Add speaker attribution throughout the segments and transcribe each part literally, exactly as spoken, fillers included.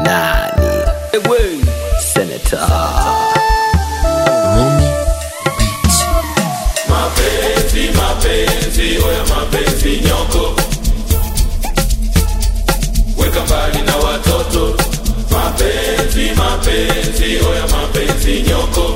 Speaker 1: Nani? Ewe Senator Mumi Beat.
Speaker 2: Mapenzi, mapenzi, oya mapenzi nyoko. Weka mbali na watoto. Mapenzi, mapenzi, oya mapenzi nyoko.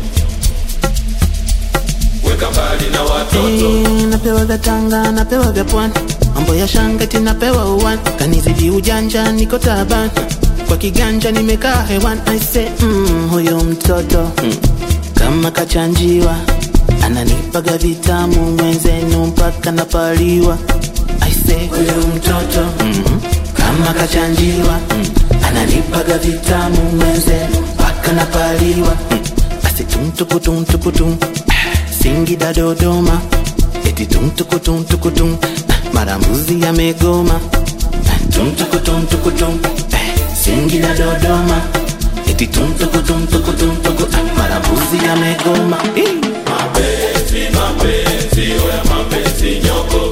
Speaker 2: Weka mbali na watoto.
Speaker 3: Hey, napewa vya Tanga, napewa vya Pwani. Mambo ya shangati napewa uwani. Kanizidi ujanja niko tabani. Kwa kiganja nimekaa hewan. I say mm, huyo mtoto mm, kama kachanjiwa. Ananipaga vitamu mwenzenu mpaka napaliwa. I say huyo mtoto mm, kama kachanjiwa. mm, Ananipaga vitamu mwenzenu mpaka napaliwa. mm, Asi tumtukutum tukutum Singida Dodoma. Eti tumtukutum tukutum Marambuzi ya Megoma. Tumtukutum tukutum Singida Dodoma. Eti tumtukutum tukutum Marambuzi ya Megoma.
Speaker 2: Mapenzi, mapenzi, oya mapenzi nyoko.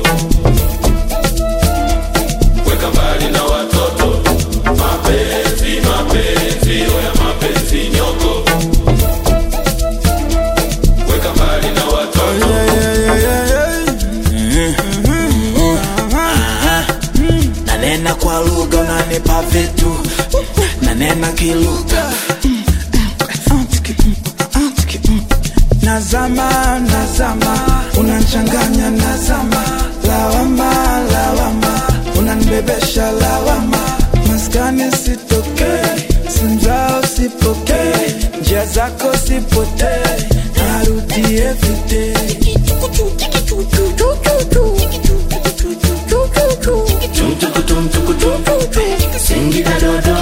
Speaker 2: Weka mbali na watoto. Mapenzi, mapenzi, oya mapenzi nyoko. Weka mbali na watoto.
Speaker 3: Nanena kwa lugha unanipa vitu. Nanena kiluga.
Speaker 4: Nazama, nazama, unanchanganya nazama. Lawama, lawama, unanibebesha lawama. Maskani sitoke, simzao sipoke, njia zako sipote, narudi everyday.
Speaker 3: Tum tukutum tukutum Singida Dodoma.